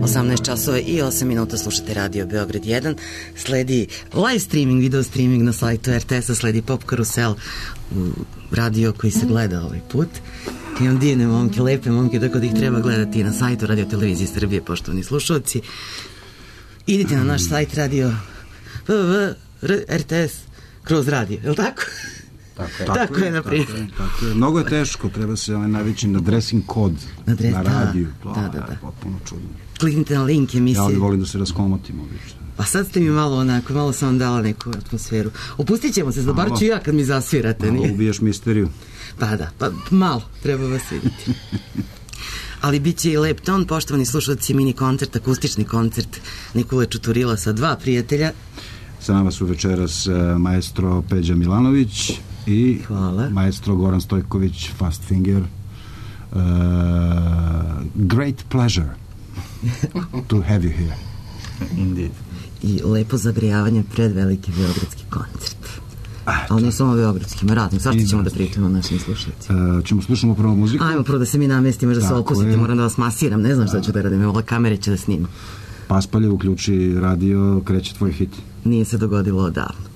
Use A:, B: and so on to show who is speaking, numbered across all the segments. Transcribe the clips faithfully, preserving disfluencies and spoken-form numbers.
A: osamnaest časova i osam minuta, slušate Radio Beograd jedan. Sledi live streaming, video streaming na sajtu er te es-a, sledi Pop Karusel, radio koji se gleda ovaj put. Imam divne momke, lepe momke, tako da ih treba gledati na sajtu Radio Televizije Srbije, poštovani slušalci. Idite na naš sajt radio er te es kroz radio, je li tako?
B: Tako je,
A: tako tako je, naprijed.
B: Tako je, tako je. Mnogo je teško, treba se ovaj navići na dressing kod na, dres, na radiju. Da, to, da, da, da. Potpuno čudno.
A: Kliknite na link emisije.
B: Ja ovdje volim da se raskomotim obično.
A: Pa sad ste mi malo onako, malo sam vam dala neku atmosferu. Opustit ćemo se, bar ću ja kad mi zasvirate.
B: Malo ubijaš misteriju.
A: Pa da, pa malo, treba vas vidjeti. Ali bit će i lep ton, poštovani slušalci, mini koncert, akustični koncert Nikole Čuturila sa dva prijatelja.
B: Sa nama su večeras uh, maestro Peđa Milanović i
A: Hvala.
B: Maestro Goran Stojković, Fast Finger. Uh, great pleasure to have you here.
C: Indeed.
A: I lepo zagrijavanje pred veliki beogradski koncert. Ah, ali ne samo beogradskim, radnim. Svašta ćemo da pričamo našim slušalcima.
B: Uh, ćemo slušamo prvo muziku.
A: Ajmo prvo da se mi namestimo, da se opustite, moram da vas masiram, ne znam šta ću da radim, ova kamera će da snima.
B: Paspalje, uključi radio, kreće tvoj hit.
A: Nije se dogodilo odavno.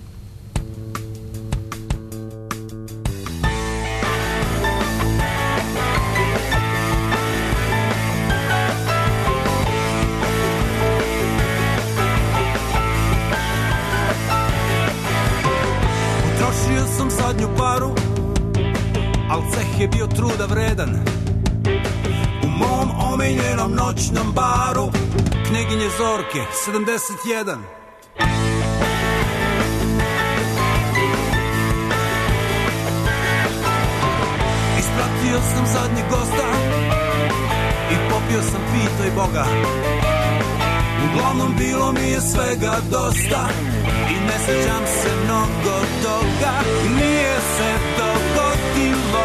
D: Utrošio sam zadnju paru, al ceh je bio truda vredan. U mom omiljenom noćnom baru Kneginje Zorke, sedamdeset jedan. Ispratio sam zadnjeg gosta i popio sam pitaj Boga. Uglavnom bilo mi je svega dosta i ne sjećam se mnogo toga. Nije se dogodilo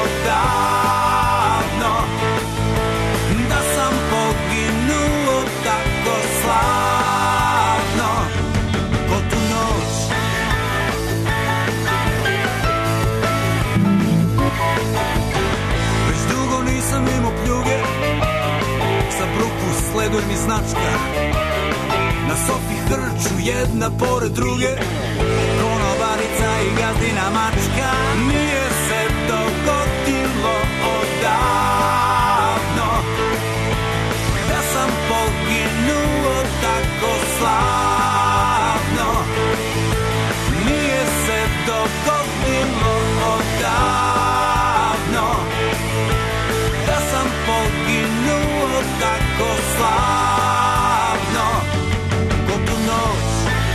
D: odavno da sam poginuo tako slavno ko tu noć. Već dugo nisam imao pljuge, za bruku sleduje mi značka. Na sofi hrču jedna pored druge, konobarica i gazdina mačka. Nije se dogodilo odavno da sam poginuo tako slavno. Nije se dogodilo odavno da sam poginuo tako slavno ko tu noć.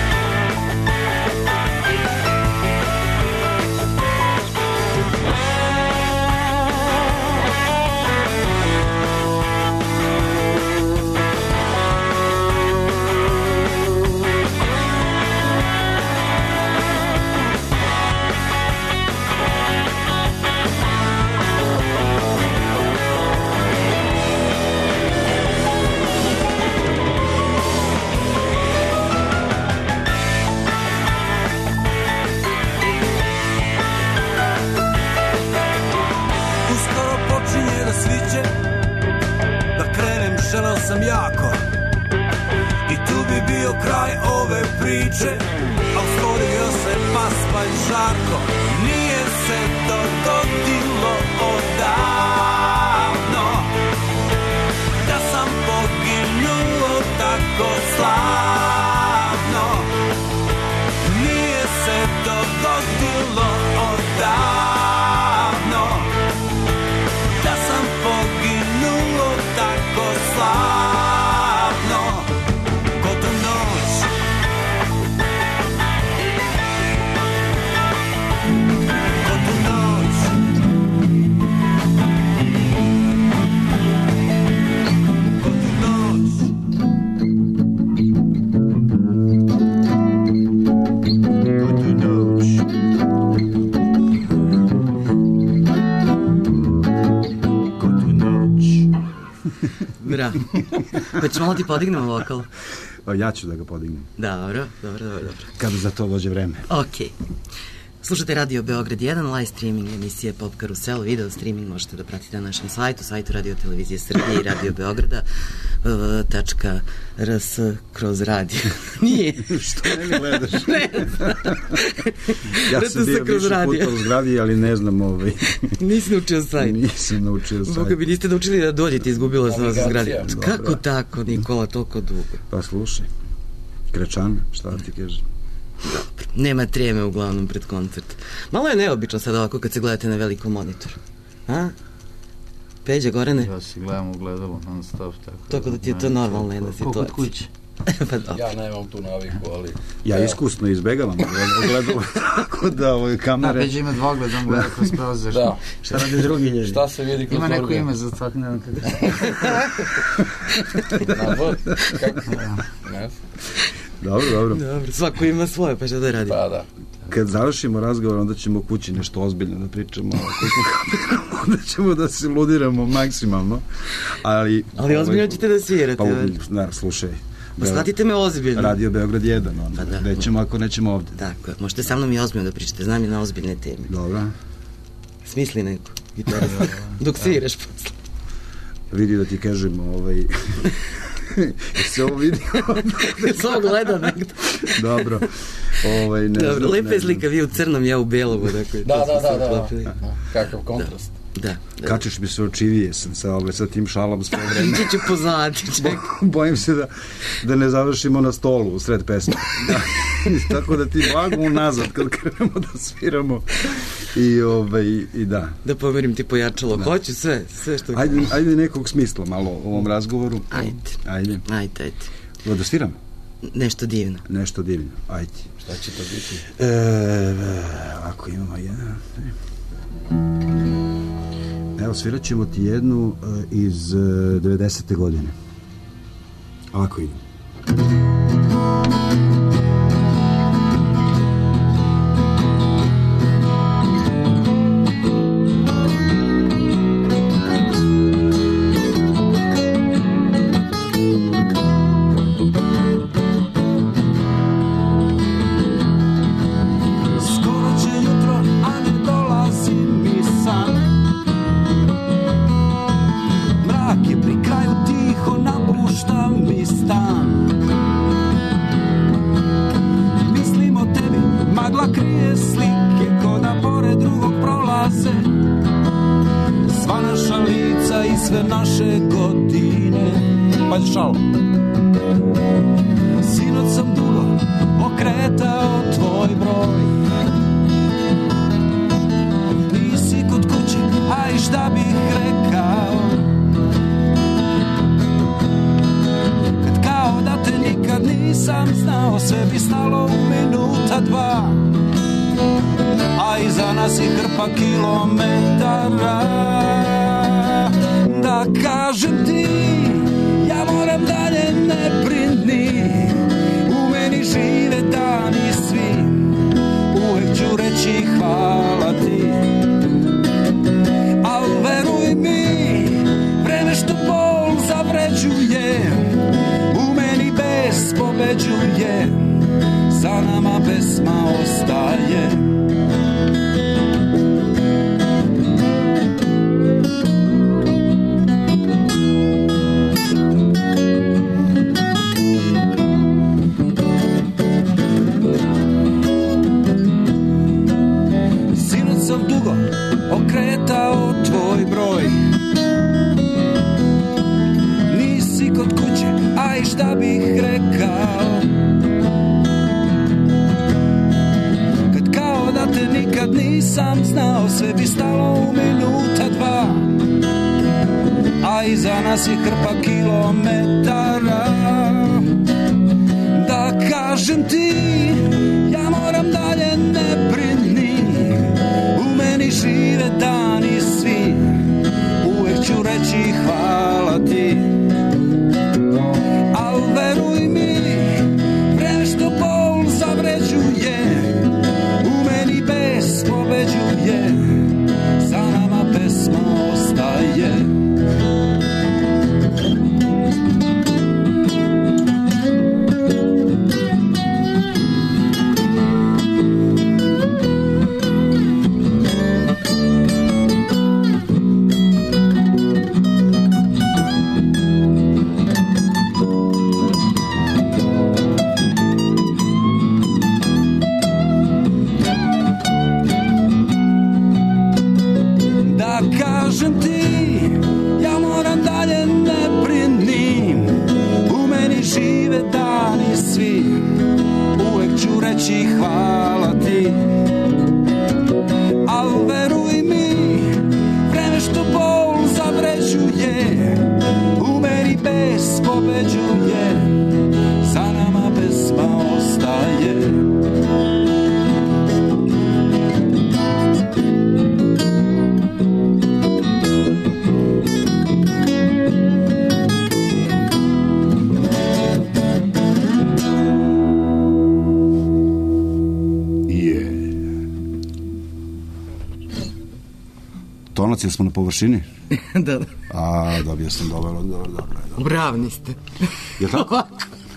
D: Sviće, da krenem želeo sam jako i tu bi bio kraj ove priče, a uskorio se Paspalj Žarko. Nije se dogodilo odavno da sam poginuo tako slavno. Nije se dogodilo odavno da sam poginuo tako slavno ko tu noć. Ko tu noć. Ko tu noć. Ko tu noć.
A: Bra. Pa ću malo ti podignemo vokal.
B: Ja ću da ga podignem.
A: Dobro, dobro, dobro, dobro.
B: Kada za to dođe vreme.
A: Okej. Slušate Radio Beograd jedan, live streaming emisije Pop Karusel, video streaming možete da pratite na našem sajtu, sajtu Radio Televizije Srbije i Radio Beograda w tačka r s kroz radio. Nije.
B: Što meni gledaš?
A: Ne znam.
B: Ja sam bio više puta u zgradi, ali ne znam ovaj.
A: Nisi naučio sajt.
B: Nisam naučio sajt.
A: Boga bi niste naučili da dođete, izgubila sam vas u zgradi. Kako
B: Dobra.
A: tako, Nikola, toliko dugo?
B: Pa slušaj, Krečan, šta ti kažem?
A: Dobro, nema treme uglavnom pred koncert. Malo je neobično sad ovako kad se gledate na velikom monitoru. A? Peđa, Gorane?
C: Ja se gledam u gledalo non stop. Tako,
A: tako da ti je to normalna jedna situacija.
C: Kod kuće.
A: Pa dobro.
E: Ja nemam tu naviku, ali...
B: Ja
E: evo.
B: iskusno izbegavam gledalo, tako da ove kamere...
C: Da, Peđa ima dva gledam gleda kroz prozor.
E: Da.
C: Šta radi drugi ljudi?
E: Šta se vidi kroz
C: ima neko
E: organ?
C: ime za tako, ne znam kako.
E: Na V? Kako? Ne znam.
B: Dobro, dobro.
A: Dobro, svako ima svoje, pa šta da radi?
E: Pa da.
B: Kad završimo razgovor, onda ćemo kući nešto ozbiljno da pričamo, onda ćemo da se ludiramo maksimalno, ali...
A: Ali ozbiljno ćete da svirate.
B: Pa, da, slušaj.
A: Pa shvatite me ozbiljno.
B: Radio Beograd jedan, onda.
A: Pa da.
B: Nećemo ako nećemo ovde.
A: Tako, možete sa mnom i ozbiljno da pričate, znam i na ozbiljne teme.
B: Dobro.
A: Smisli neko, gitarista, dok sviraš posle.
B: Vidi da ti kažem, ovaj... se ovo vidi?
A: Se ovo gleda nekdo.
B: Dobro. Ovaj, ne
A: Dobro,
B: znam,
A: lepa
B: ne
A: je slika, vi u crnom, ja u belovu. Dakle,
E: Da, da, da, da,
A: da.
E: da. Kakav kontrast.
A: Da, da.
B: Kačeš mi se očivije sam sa, ovaj, sa tim šalom sve vreme.
A: Ići ću pozadi, čekaj.
B: Bojim se da, da ne završimo na stolu u sred pesme. Da. Tako da ti blago unazad kad krenemo da sviramo. I, ovaj, i da.
A: Da pomerim ti pojačalo. Da. Hoću sve, sve što...
B: Ajde, ajde nekog smisla malo u ovom razgovoru.
A: Ajde.
B: Ajde.
A: Ajde, ajde.
B: Da sviramo?
A: Nešto divno.
B: Nešto divno, ajde.
E: Šta će to biti?
B: E, ako imamo jedan... Evo, svirat ćemo ti jednu uh, iz uh, devedesete godine. Ovako ide.
D: kažem ti, ja moram dalje, ne brini, u meni žive dani svi, uvek ću reći hvala ti. Al veruj mi, vreme što bol zavređuje, u meni bes pobeđuje, za nama pesma ostaje.
B: Tonac, jesmo na površini?
A: Da, da.
B: A, dobio sam dobar odgovor, dobro je, dobro.
A: Bravni ste.
B: Je tako?
A: Ovako.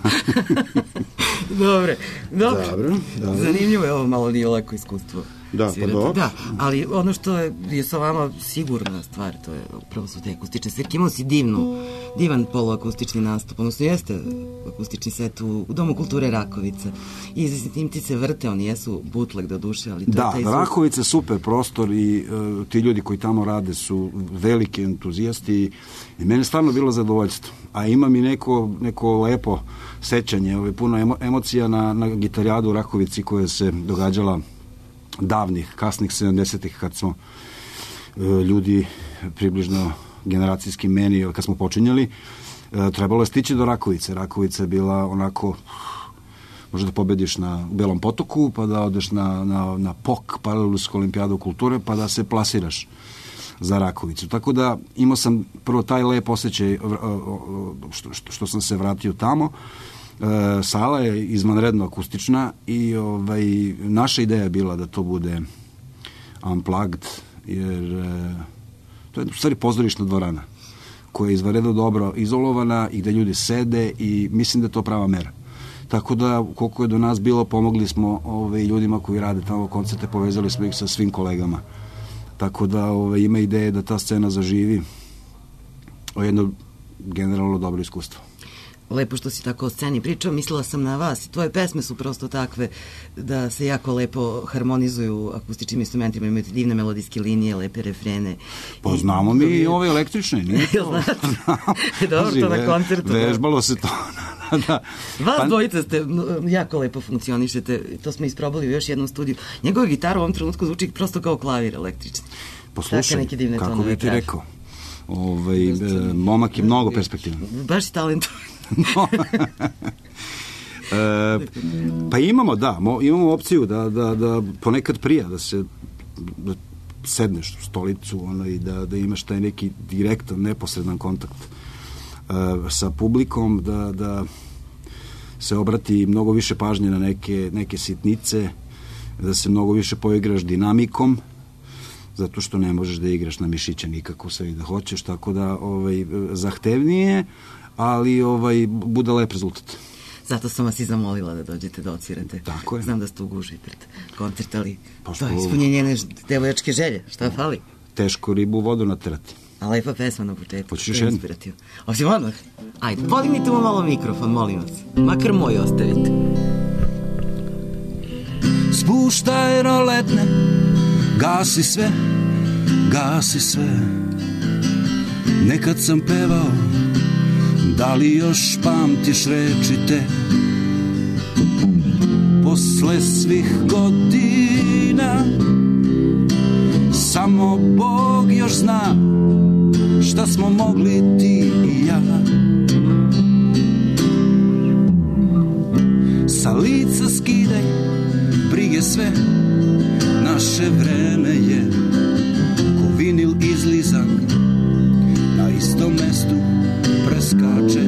A: Dobre, dobro.
B: Dobro, dobro.
A: Zanimljivo je ovo, malo nije lako iskustvo.
B: Da,
A: svirati.
B: pa dobro.
A: Da, ali ono što je, je sa vama sigurna stvar, to je upravo su te akustične svirke. Imao si divnu, divan poluakustični nastup, odnosno jeste akustični set u, u Domu kulture Rakovica. I tim ti se vrte, oni jesu bootleg do duše, ali to
B: Da,
A: je taj zvuk.
B: Rakovica super prostor i uh, ti ljudi koji tamo rade su veliki entuzijasti i mene stvarno bilo zadovoljstvo. A imam i neko, neko lepo sećanje, ove, puno emo, emocija na, na gitarijadu u Rakovici koja se događala davnih, kasnih sedamdesetih kad smo uh, ljudi približno generacijski meni, kad smo počinjali, uh, trebalo je stići do Rakovice. Rakovica je bila onako, možda da pobediš na Belom potoku, pa da odeš na, na, na P O K, Paralelusku olimpijadu kulture, pa da se plasiraš za Rakovicu. Tako da imao sam prvo taj lep osjećaj što, što, što sam se vratio tamo. E, sala je izvanredno akustična i ovaj, naša ideja je bila da to bude unplugged, jer e, to je u stvari pozorišna dvorana koja je izvanredno dobro izolovana i gde ljudi sede i mislim da je to prava mera. Tako da, koliko je do nas bilo, pomogli smo ovaj, ljudima koji rade tamo koncerte, povezali smo ih sa svim kolegama. Tako da ovaj, ima ideje da ta scena zaživi o jedno generalno dobro iskustvo.
A: Lepo što si tako o sceni pričao, mislila sam na vas i tvoje pesme su prosto takve da se jako lepo harmonizuju akustičnim instrumentima, imaju divne melodijske linije, lepe refrene.
B: Pa znamo mi i ove električne, nije to?
A: Dobro, to na koncertu.
B: Vežbalo se to. Da.
A: Vas
B: Pa...
A: dvojica ste jako lepo funkcionišete, to smo isprobali u još jednom studiju. Njegova gitara u ovom trenutku zvuči prosto kao klavir električni.
B: Poslušaj, kako bi ti rekao, ovaj, e, momak je mnogo perspektivan.
A: Baš si talentovan.
B: e, pa imamo, da, mo, imamo opciju da, da, da ponekad prija, da se da sedneš u stolicu ono, i da, da imaš taj neki direktan, neposredan kontakt e, sa publikom, da, da se obrati mnogo više pažnje na neke, neke sitnice, da se mnogo više poigraš dinamikom, zato što ne možeš da igraš na mišiće nikako sve i da hoćeš, tako da ovaj, zahtevnije, ali ovaj, bude lep rezultat.
A: Zato sam vas i zamolila da dođete da odsvirate.
B: Tako je.
A: Znam da ste u guži pred koncert, ali
B: pa što...
A: to je ispunjenje devojačke želje. Šta fali?
B: Teško ribu u vodu naterati.
A: A lepa pesma na početku.
B: Hoćeš još jednu?
A: Osim odmah. Ajde, podignite mu malo mikrofon, molim vas. Makar moj ostavite.
D: Spuštaj roletne, gasi sve, gasi sve. Nekad sam pevao, da li još pamtiš reči te? Posle svih godina samo Bog još zna šta smo mogli ti i ja. Sa lica skidaj brige sve, naše vreme je ko vinil izlizak, na istom mestu preskače.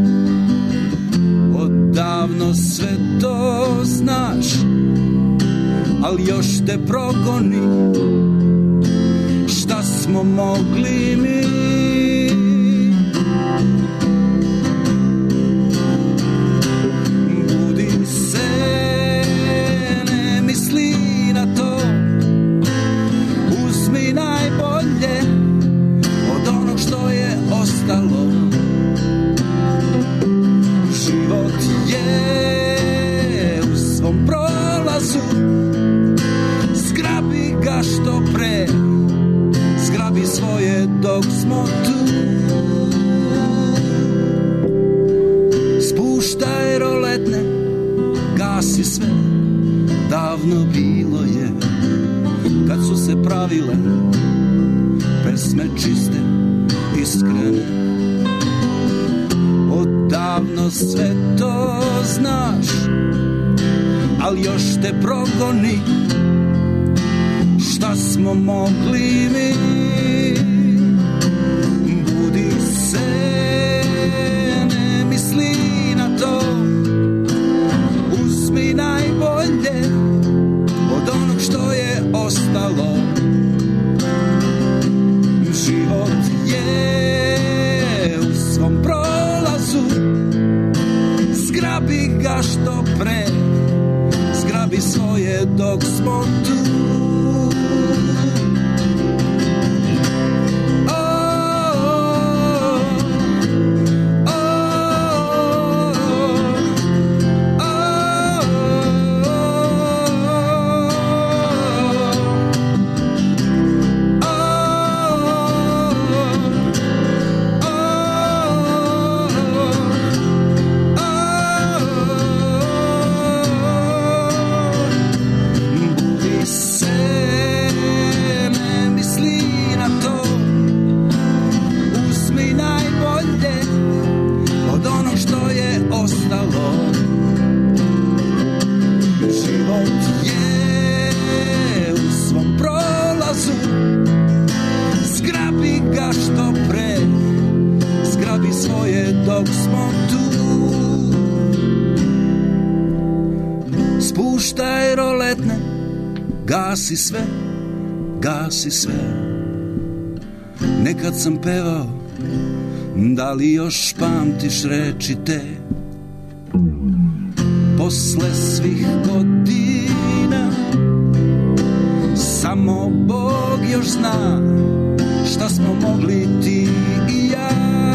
D: Odavno sve to znaš, ali još te progoni šta smo mogli mi. Budi se, ne misli na to, uzmi najbolje od onog što je ostalo. Život je u svom prolazu, zgrabi ga što pre, zgrabi svoje se pravile, pesme čiste, iskrene. Odavno sve to znaš, al još te progoni. Šta smo mogli mi? Budi se, ne misli na to. Uzmi najbolje od onog što je ostalo. Život je u svom prolazu, zgrabi ga što pre, zgrabi svoje dok smo tu. Spuštaj roletne, gasi sve, gasi sve. Nekad sam pevao, da li još pamtiš reči te? Posle svih godina, samo Bog još zna šta smo mogli ti i ja.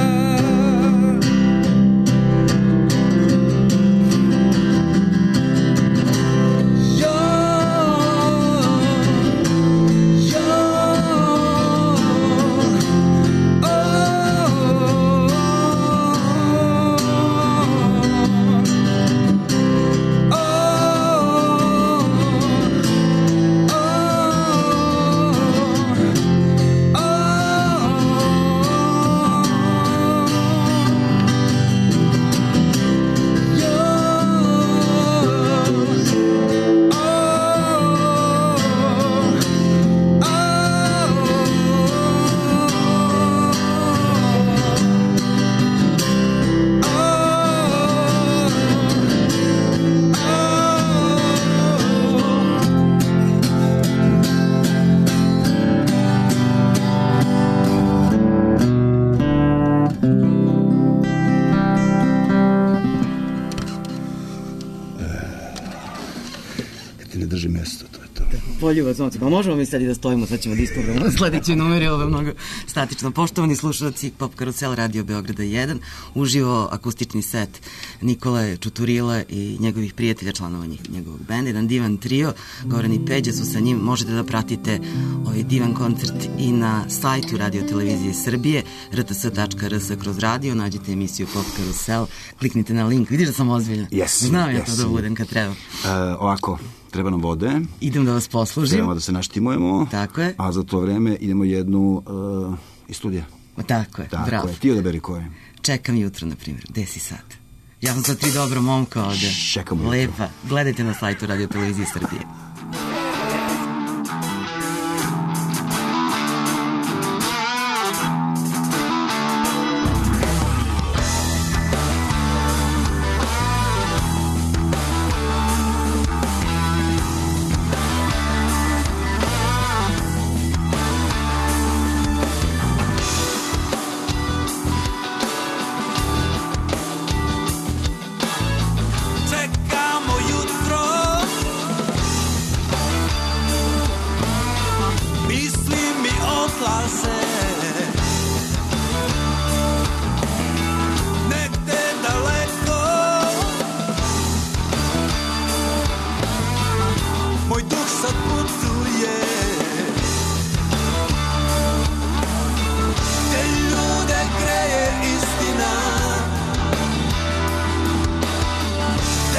A: Poljubac momci, pa možemo mi sad i da stojimo, sad ćemo da ispravljamo sledeći numer, je ovo mnogo statično. Poštovani slušalci Pop Karusel Radio Beograda jedan, uživo akustični set Nikole Čuturila i njegovih prijatelja, članova njegovog benda, jedan divan trio, Goran i Peđa su sa njim, možete da pratite ovaj divan koncert i na sajtu Radio Televizije Srbije, r t s tačka r s kroz radio, nađete emisiju Pop Karusel, kliknite na link, vidiš da sam ozbiljan?
B: Yes,
A: Znam ja
B: yes.
A: to da budem kad treba.
B: Uh, ovako, treba nam vode.
A: Idem da vas poslužim.
B: Trebamo da se naštimujemo.
A: Tako je.
B: A za to vreme idemo jednu uh, iz studija.
A: O, tako je,
B: tako
A: bravo.
B: Je. Ti odaberi koje?
A: Čekam jutro, na primjer. Gde si sad? Ja sam sad tri dobra momka ovde.
B: Čekam jutro.
A: Lepa. Gledajte na sajtu Radio Televizije Srbije.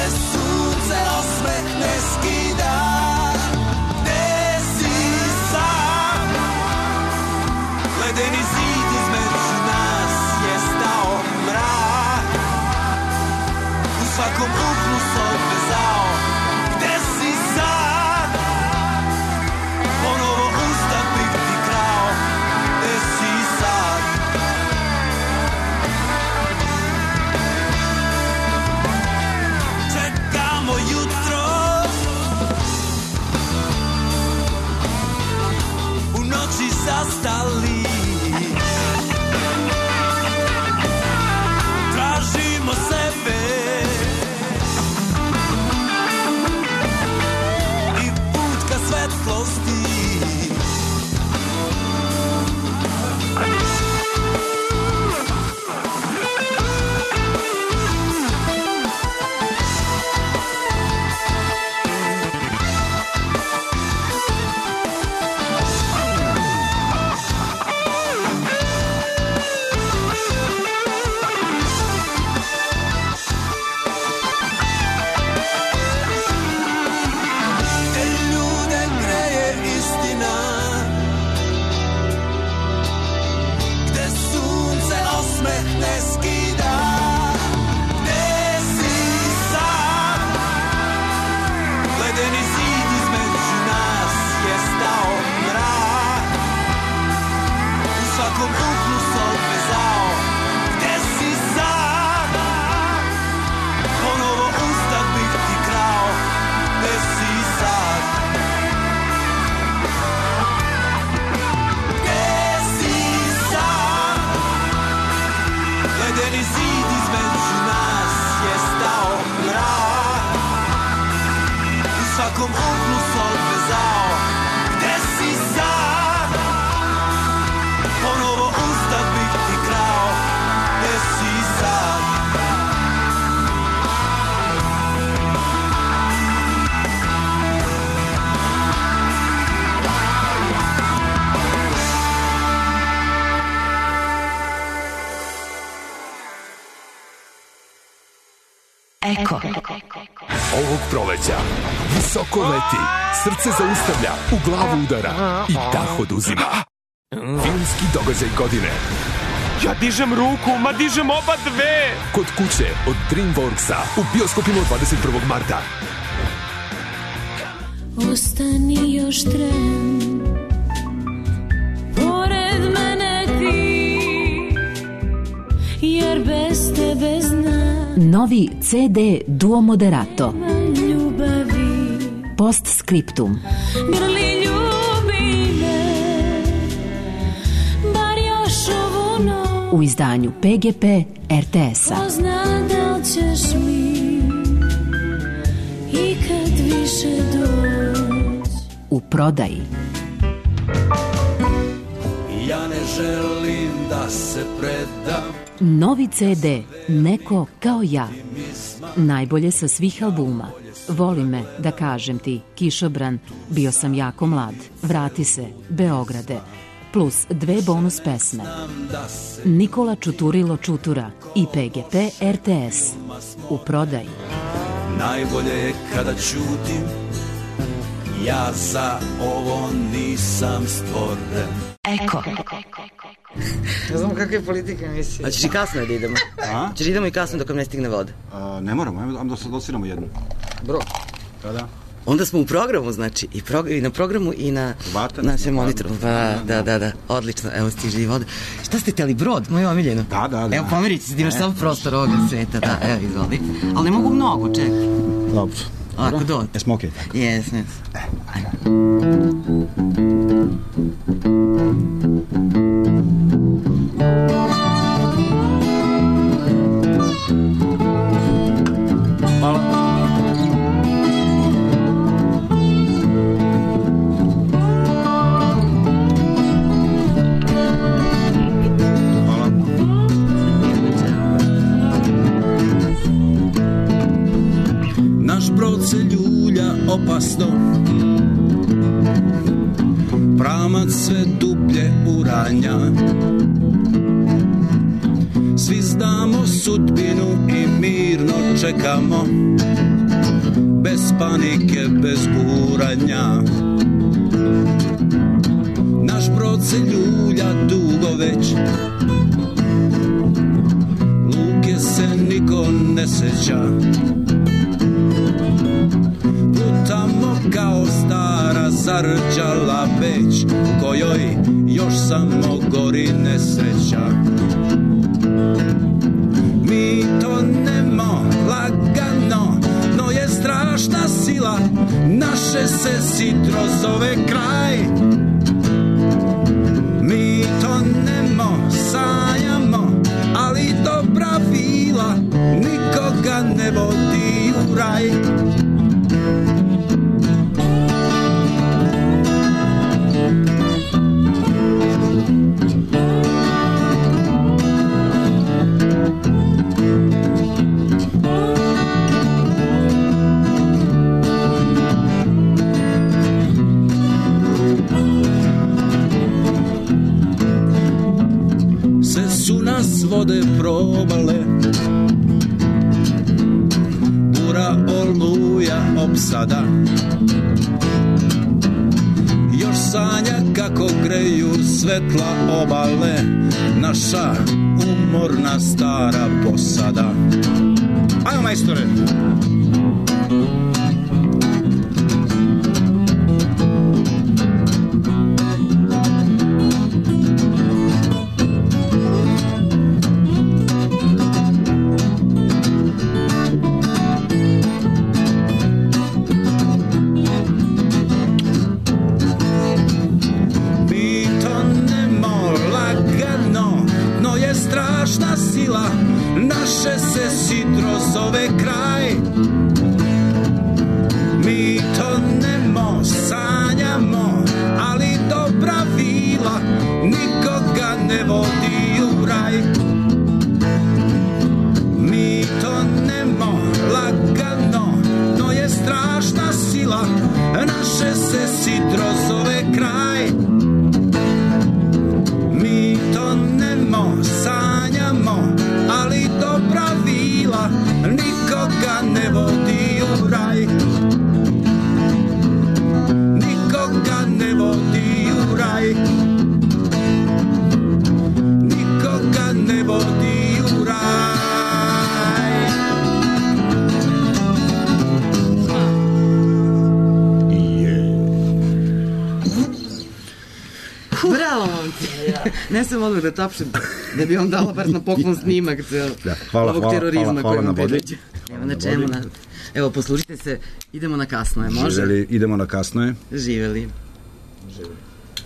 D: Sunce osmeh ne skida, gde si sad?
F: Eko.
G: Ovog proleća visoko leti, srce zaustavlja, u glavu udara i dah oduzima. Filmski događaj godine.
H: Ja dižem ruku, ma dižem oba dve!
G: Kod kuće od DreamWorksa u bioskopima od dvadeset prvog marta.
I: Ostani još tren, pored mene ti, jer bez tebe znam.
F: Novi ce de Duo Moderato.
I: Ljubavi.
F: Postscriptum.
I: Grli ljubi me, bar još ovu noć.
F: U izdanju pe ge pe er te es-a.
I: Ko zna da li ćeš mi ikad više doći.
F: U prodaji.
D: Ja ne želim da se predam.
F: Novi ce de Neko kao ja. Najbolje sa svih albuma. Voli me, da kažem ti, Kišobran, Bio sam jako mlad, Vrati se, Beograde, plus dve bonus pesme. Nikola Čuturilo Čutura i pe ge pe er te es. U prodaji.
D: Najbolje je kada ćutim, ja za ovo nisam stvoren.
A: Eko.
C: Ne znam kakve politike emisije.
A: A ćeš i kasno da idemo?
B: A?
A: Ćeš idemo i kasno dok vam ne stigne voda?
B: A, ne moramo, ajmo, ajmo da se dociramo jednu.
C: Bro.
B: Kada?
A: Onda smo u programu, znači, i, prog i na programu i na
B: Vatan,
A: našem monitoru. Pa, da, da, da, odlično, evo stiže i voda. Šta ste teli, brod, moje omiljeno?
B: Da, da, da.
A: Evo, pomerit će se, imaš samo prostor ovoga sveta, da, evo, izvoli. Ali ne mogu mnogo, čekaj.
B: Dobro.
A: Ako do.
B: Jesmo okej, okay, tako?
A: Jes, jes.
B: Hvala.
D: Naš brod se ljulja opasno, pramac sve dublje uranja. Svi znamo sudbinu i mirno čekamo, bez panike, bez buranja. Naš brod se ljulja dugo već, luke se niko ne seća. Plutamo kao stara zarđala peć, u kojoj još samo gori nesreća. Mi tonemo lagano, no je strašna sila, naše se sitro zove kraj. Mi tonemo, sanjamo, ali dobra vila nikoga ne vodi u raj. Su nas vode probale, bura, oluja, opsada. Još sanja kako greju svetla obale, naša umorna stara posada. Ajmo, majstore! Naše se sitro zove kraj. Mi tonemo, sanjamo, ali dobra vila nikoga ne vodi u raj. Mi tonemo lagano, no je strašna sila, naše se sitro zove kraj. Mi tonemo, sanjamo, ali dobra vila nikoga
A: Ne sam odmah da tapšem, da bi vam dala bar na poklon snimak
B: da, hvala,
A: ovog
B: hvala,
A: terorizma
B: hvala, hvala na vodi.
A: Evo na čemu, na... evo poslužite se, idemo na kasno je, može?
B: Živeli, idemo na kasno je.
A: Živeli.
E: Živeli.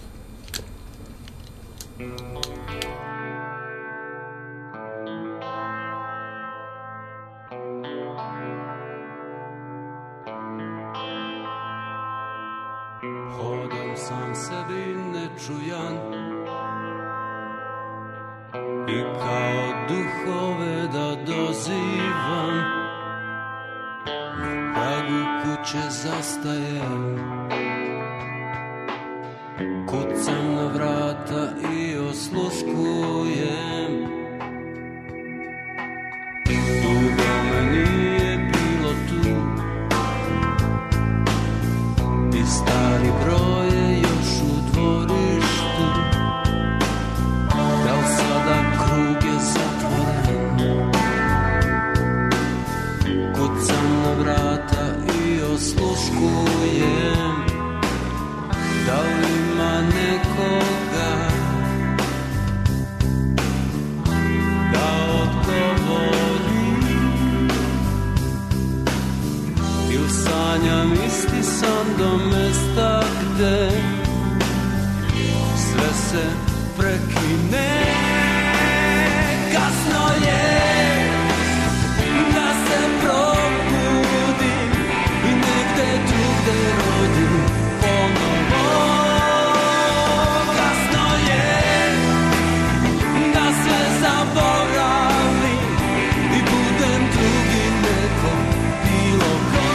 D: Hodam sam sebi nečujan i kao duhove da dozivam, na pragu kuće zastajem, kucam na vrata i osluškujem. Dugo me nije bilo tu i stari broj je još u dvorištu. Da li sada krug je zatvoren? Kucam na vrata i osluškujem. Da li ima nekoga da odgovori? Il sanjam isti san do mesta gde sve se prekine. Kasno je da se probudim i negde drugde rodim ponovo. Kasno je da sve zaboravim i budem drugi neko, bilo ko.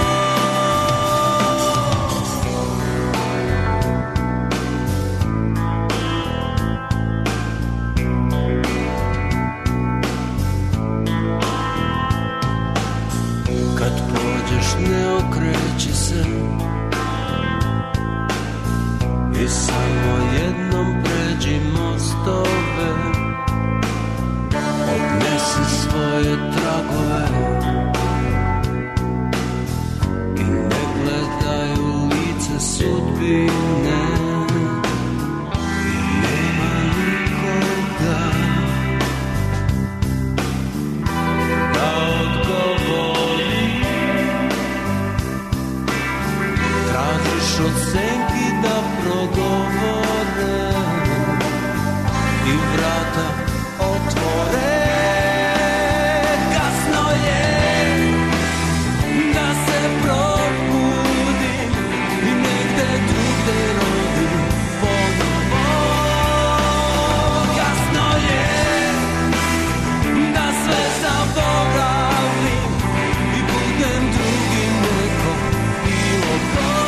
D: Kad pođeš ne okreći se i samo jednom pređi mostove, odnesi svoje tragove i ne gledaj u lice sudbine. Nema nikoga da odgovori. Tražiš od senki da progovore i vrata otvore. Kasno je da se probudim i negde drugde rodim ponovo. Kasno je da sve zaboravim i budem drugi neko, bilo ko.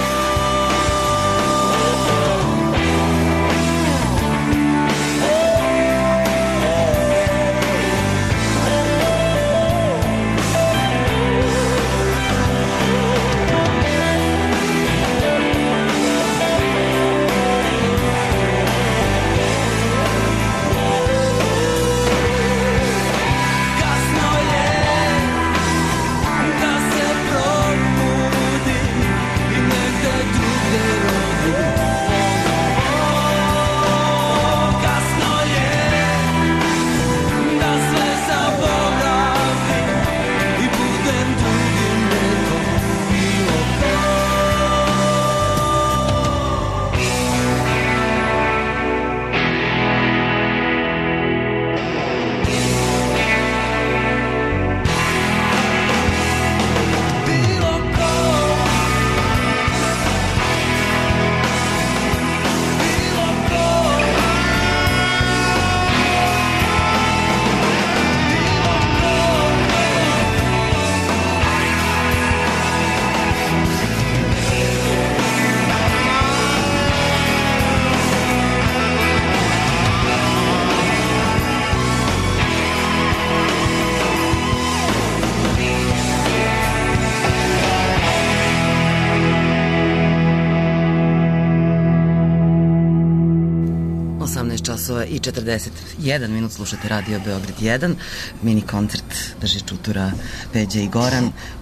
A: časova i četrdeset jedan minut slušate Radio Beograd jedan, mini koncert drži Čutura, Peđa i Goran.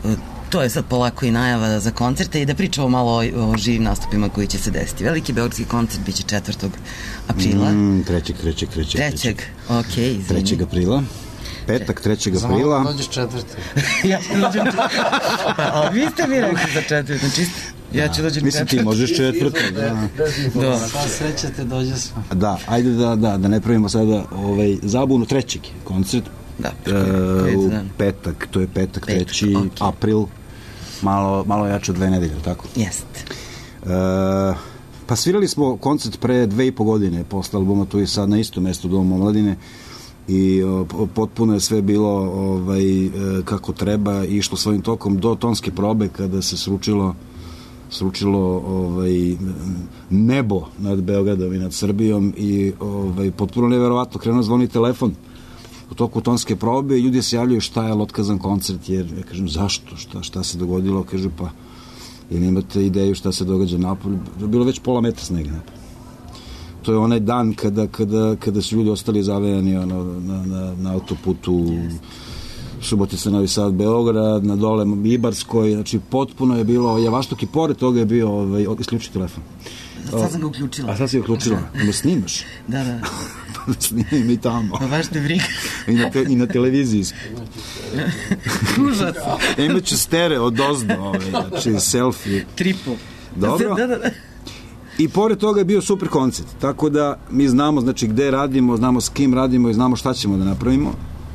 A: to je sad polako i najava za koncerte i da pričamo malo o, o živim nastupima koji će se desiti. Veliki beogradski koncert biće četvrtog aprila.
B: Mm, trećeg, trećeg, trećeg.
A: Trećeg, ok, izvini.
B: trećeg aprila. Petak, trećeg aprila.
E: Samo dođeš četvrti.
A: Ja ću dođem četvrti. A vi ste mi rekli za četvrti, znači ja ću dođem
B: Mislim, ti možeš četvrti. Da.
A: Da.
E: Sva sreća te dođe sva.
B: Da, ajde da, da, da ne pravimo sada ovaj, zabunu trećeg koncert.
A: Da,
B: e, u petak, to je petak, petak treći okay. april, malo, malo jače od dve nedelje, tako?
A: Jeste.
B: E, pa svirali smo koncert pre dve i po godine posle albuma, tu je sad na istom mestu Dom omladine i o, potpuno je sve bilo ovaj, e, kako treba, išlo svojim tokom do tonske probe kada se sručilo sručilo ovaj, nebo nad Beogradom i nad Srbijom i ovaj, potpuno neverovatno krenuo zvoni telefon u toku tonske probe i ljudi se javljaju šta je otkazan koncert, jer ja kažem zašto, šta, šta se dogodilo, kažu pa jer imate ideju šta se događa napolju, bilo već pola metra snega napolju. To je onaj dan kada, kada, kada su ljudi ostali zavejani ono, na, na, na autoputu Subotica, Novi Sad, Beograd, na dole Ibarskoj, znači potpuno je bilo javaštok i pored toga je bio ovaj, isključi telefon.
A: Sad sam ga uključila.
B: A sad si ga uključila? Da snimaš?
A: Da, da.
B: Pa snimim i tamo.
A: Pa baš te briga.
B: I na, te, i na televiziji.
A: Užas.
B: Imaću stereo od ozdo, ovaj, znači selfie.
A: Triple.
B: Dobro.
A: Da, da, da.
B: I pored toga je bio super koncert, tako da mi znamo znači gde radimo, znamo s kim radimo i znamo šta ćemo da napravimo.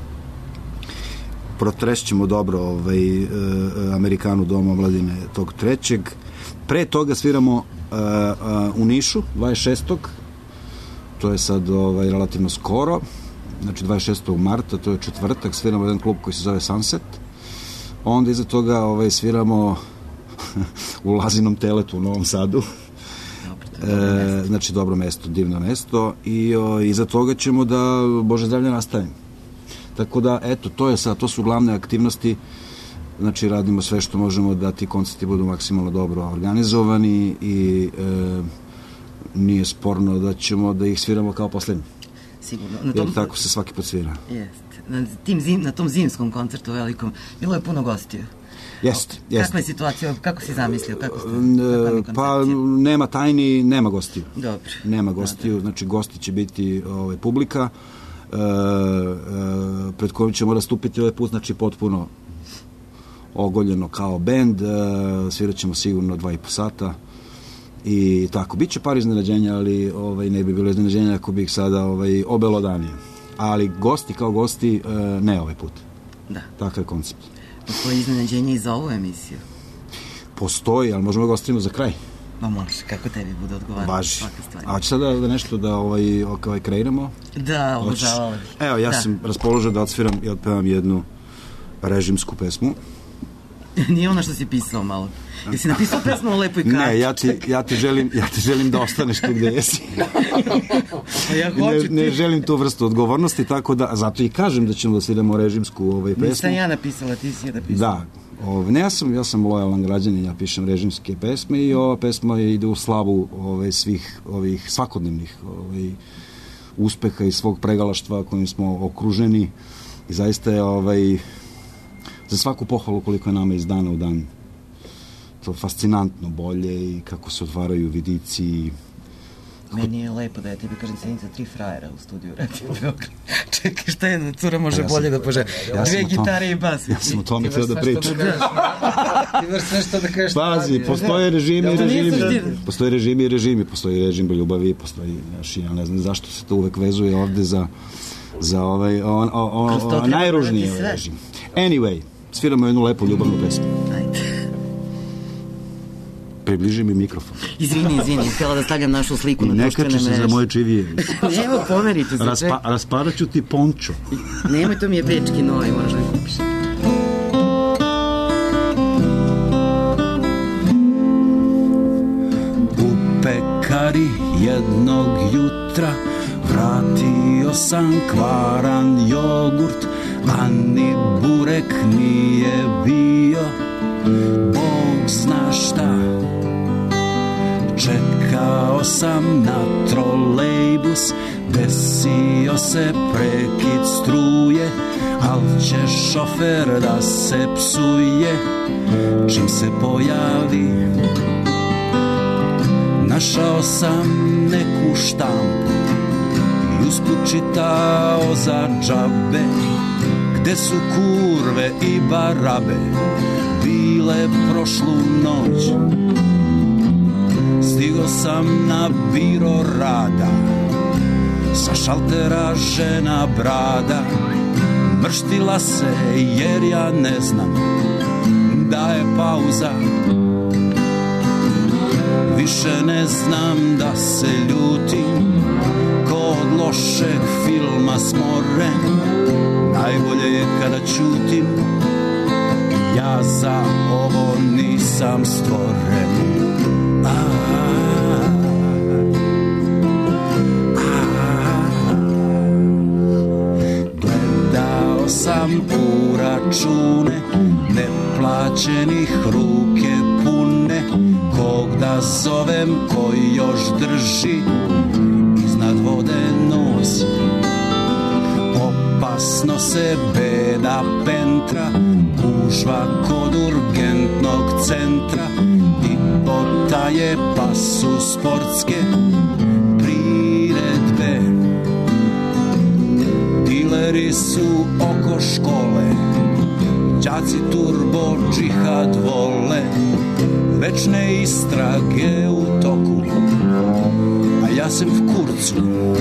B: Protrešćemo dobro ovaj, uh, Amerikanu Doma omladine tog trećeg. Pre toga sviramo uh, uh, u Nišu dvadeset šestog To je sad ovaj, relativno skoro. Znači dvadeset šestog marta, to je četvrtak, sviramo jedan klub koji se zove Sunset. Onda iza toga ovaj, sviramo u Lazinom teletu u Novom Sadu. E, znači dobro mesto, divno mesto i o, iza toga ćemo da Bože zdravlje nastavimo. Tako da, eto, to je sad, to su glavne aktivnosti, znači radimo sve što možemo da ti koncerti budu maksimalno dobro organizovani i e, nije sporno da ćemo da ih sviramo kao poslednji.
A: Sigurno. Na tom...
B: Jer tako se svaki put svira.
A: Jeste. Na, tim zim, na tom zimskom koncertu velikom bilo je puno gostiju.
B: Jeste, jeste.
A: Kakva je situacija, kako si zamislio? Kako ste,
B: e, pa nema tajni, nema gostiju.
A: Dobro.
B: Nema gostiju, znači gosti će biti ovaj, publika. Uh, uh, pred kojim ćemo nastupiti ovaj put, znači potpuno ogoljeno kao bend, uh, svirat ćemo sigurno dva i po sata i tako, bit će par iznenađenja, ali ovaj, ne bi bilo iznenađenja ako bi ih sada ovaj, obelodanio, ali gosti kao gosti uh, ne ovaj put.
A: Da.
B: Takav je koncept.
A: Postoji iznenađenje i za ovu emisiju?
B: Postoji, ali možemo ga ostavimo za kraj.
A: Ma može, kako tebi bude odgovarati.
B: Važi. A će sada da nešto da ovaj, ovaj kreiramo?
A: Da, obožavali.
B: Evo, ja
A: da.
B: sam raspoložen da odsviram i otpevam jednu režimsku pesmu.
A: Nije ona što si pisao malo. Jesi napisao pesmu o lepoj karti?
B: Ne, ja ti, ja ti, želim, ja ti želim da ostaneš tu gde jesi.
A: Ja hoću
B: ne, ne želim tu vrstu odgovornosti, tako da, zato i kažem da ćemo da sviramo režimsku ovaj, pesmu.
A: Nisam ja napisala, ti si je napisala.
B: Da. Ove, ne, ja sam, ja sam lojalan građanin, ja pišem režimske pesme i ova pesma ide u slavu ove, svih ovih svakodnevnih ovaj, uspeha i svog pregalaštva kojim smo okruženi i zaista je ovaj, za svaku pohvalu koliko je nama iz dana u dan to fascinantno bolje i kako se otvaraju vidici.
A: Meni je lepo da je tebi kažem sjednica tri frajera u studiju Radio Beograd. Čekaj, šta jedna cura može ja bolje sam, da pože? Ja Dve gitare i bas.
B: Ja sam o tome htio da pričam.
E: Ti vrš nešto da kažeš.
B: Pazi, postoje režimi i režimi. Postoje režimi i režimi. Postoji režim ljubavi, postoji, ja ne znam zašto se to uvek vezuje ovde za, za ovaj, on, on, on, on, najružniji režim. Anyway, sviramo jednu lepu ljubavnu pesmu.
A: Ajde.
B: Približi mi mikrofon.
A: Izvini, izvini, htjela da stavljam našu sliku na društvene mreže.
B: Ne kači se za moje čivije.
A: Evo, pomerite se.
B: Raspa, rasparat ću ti pončo.
A: Nemoj, to mi je bečki novi, moraš da kupiš.
D: U pekari jednog jutra vratio sam kvaran jogurt, a ni burek nije bio. Bog zna šta. Čekao sam na trolejbus, desio se prekid struje, al će šofer da se psuje čim se pojavi. Našao sam neku štampu i usput čitao za džabe, gde su kurve i barabe bile prošlu noć. Stigo sam na biro rada, sa šaltera žena brada mrštila se jer ja ne znam da je pauza. Više ne znam da se ljutim ko od lošeg filma smoren. Najbolje je kada ćutim, ja za ovo nisam stvoren. A, gledao sam u račune neplaćenih ruke pune, kog da zovem koji još drži iznad vode nos. Opasno se beda pentra, gužva kod urgentnog centra i potaje pa su sportske priredbe. Dileri su oko škole, đaci turbo džihad vole, večne istrage u toku, a ja sam v kurcu.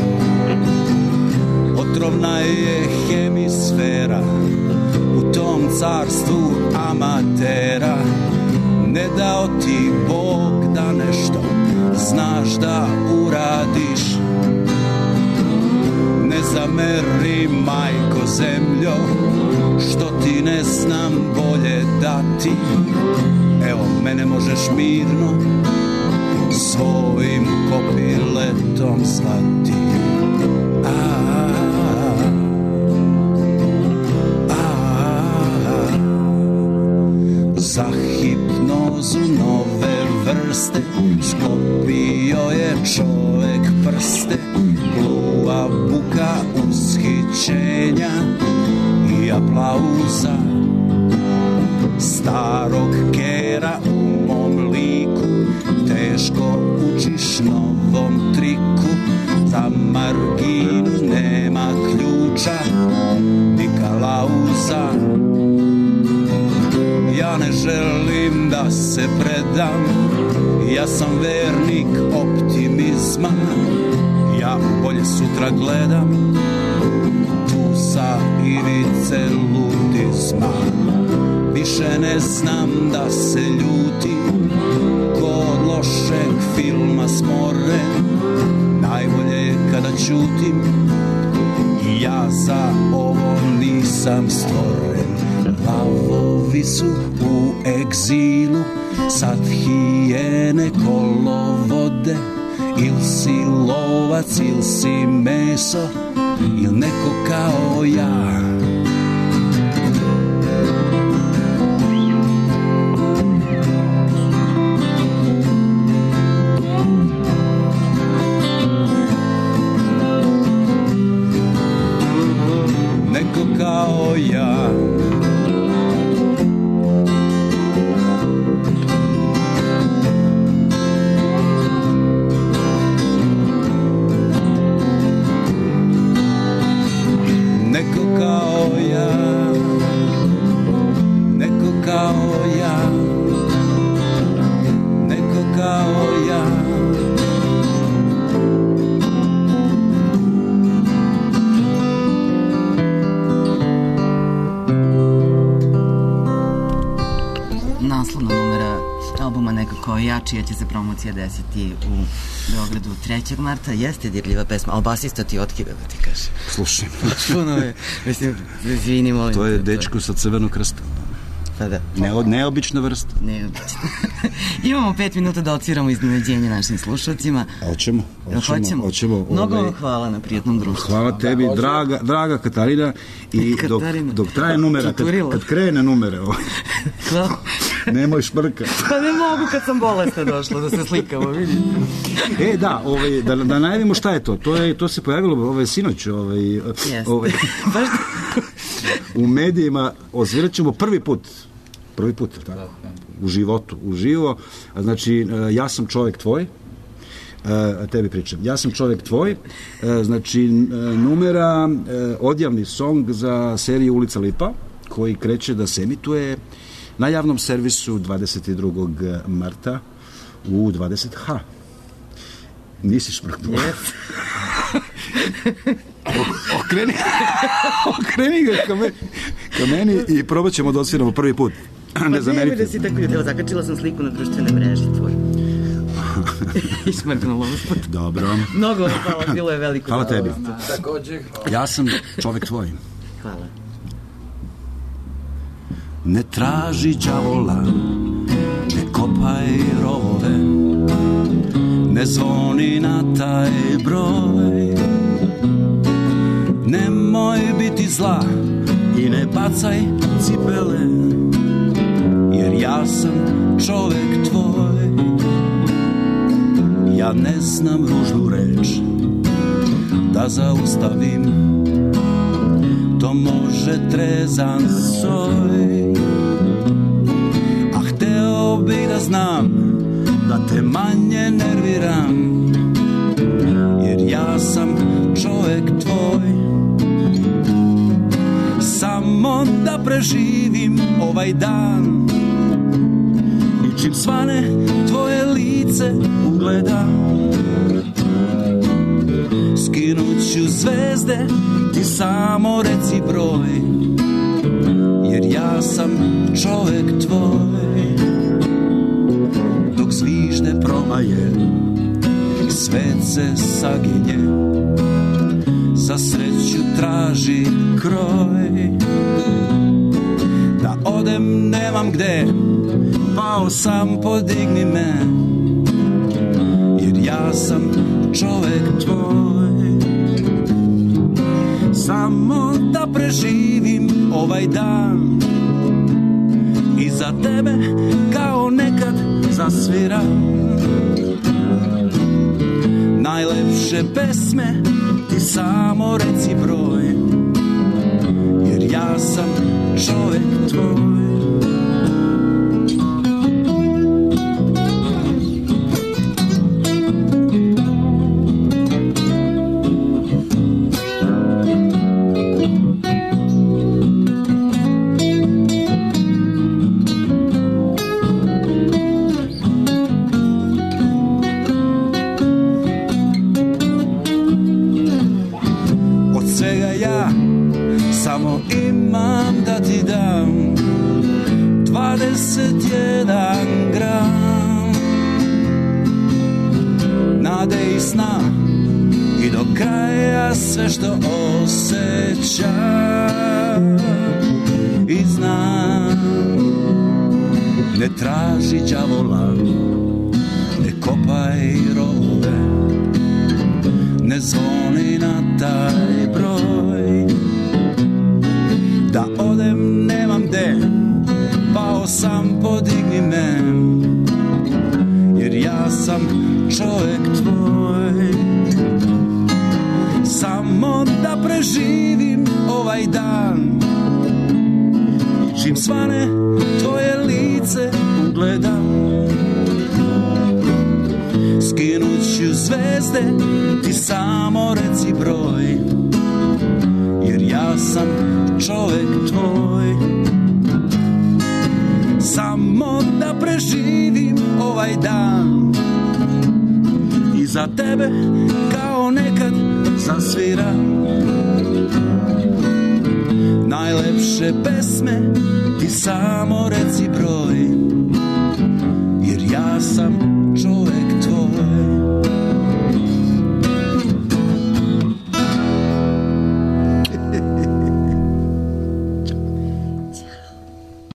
D: Otrovna je hemisfera u tom carstvu amatera. Ne dao ti Bog da nešto znaš da uradiš. Ne zameri, majko zemljo, što ti ne znam bolje dati. Evo, mene možeš mirno svojim kopiletom zvati. A, a, za hipnozu nove vrste sklopio je čovek prste. Gluva buka ushićenja i aplauza starog kera u mom liku. Teško učiš novom triku, za marginu nema ključa ni kalauza. Ja ne želim da se predam, ja sam vernik optimizma. Ja bolje sutra gledam, tu sa ivice ludizma. Više ne znam da se ljutim ko od lošeg filma smoren. Najbolje je kada ćutim, ja za ovo nisam stvoren. Lavovi su u egzilu, sad hijene kolovode. Il si lovac, il si meso, il neko kao ja. Neko kao ja.
A: Čija će se promocija desiti u Beogradu trećeg marta. Jeste dirljiva pesma, ali basista ti otkida, da ti kaže.
B: Slušaj.
A: Puno je, mislim, izvini, molim.
B: To je dečko sa Crvenog krsta.
A: Pa da.
B: Ne, neobična vrsta.
A: Neobična. Imamo pet minuta da odsviramo iznenađenje našim slušalcima.
B: A hoćemo?
A: Hoćemo. hoćemo.
B: hoćemo
A: Mnogo
B: ovaj...
A: vam hvala na prijatnom društvu.
B: Hvala tebi,
A: da,
B: draga, draga Katarina. I dok, dok traje numera, kad, kad krene numere.
A: Hvala.
B: Nemoj šmrka.
A: Pa ne mogu kad sam bolesna došla da se slikamo, vidi.
B: E, da, ovaj, da, da najavimo šta je to. To, je, to se pojavilo ovaj, sinoć ovaj,
A: yes.
B: ovaj, u medijima. Osvirat ćemo prvi put prvi put, tako? U životu, uživo. Znači, ja sam čovjek tvoj, a tebi pričam. Ja sam čovjek tvoj, znači numera, odjavni song za seriju Ulica Lipa, koji kreće da se emituje na javnom servisu dvadeset drugog marta u dvadeset ha. Nisi šmrknuo.
A: Yes.
B: okreni, okreni ga ka meni, ka meni i probat ćemo da osviramo prvi put.
A: Pa ne zamerite. Da si tako ljudi, evo, zakačila sam sliku na društvene mreže tvoje. I šmrknula usput.
B: Dobro.
A: Mnogo vam hvala, bilo je veliko.
B: Hvala tebi.
C: Također.
B: Ja sam čovjek tvoj.
A: Hvala.
D: Ne traži đavola, ne kopaj rovove, ne zvoni na taj broj. Nemoj biti zla i ne bacaj cipele, jer ja sam čovek tvoj. Ja ne znam ružnu reč da zaustavim, to može trezan soj. A hteo bih da znam da te manje nerviram, jer ja sam čovek tvoj. Samo da preživim ovaj dan i čim svane tvoje lice ugledam, skinuću zvezde, ti samo reci broj, jer ja sam čovek tvoj. Dok zvižde promaje, svet se saginje, za sreću traži kroj. Da odem nemam gde, pao sam, podigni me, jer ja sam čovek tvoj. Samo da preživim ovaj dan i za tebe kao nekad zasviram najlepše pesme, ti samo reci broj, jer ja sam čovek tvoj. Sve što osjećam i znam, ne traži đavola, ne kopaj rovove, ne zvoni na taj broj. Da odem nemam gde, pao sam, podigni me, jer ja sam čovek tvoj. Samo da preživim ovaj dan, čim svane tvoje lice ugledam, skinuću zvezde, ti samo reci broj, jer ja sam čovek tvoj. Samo da preživim ovaj dan i za tebe kao nekad zasviram najlepše pesme, ti samo reci broj, jer ja sam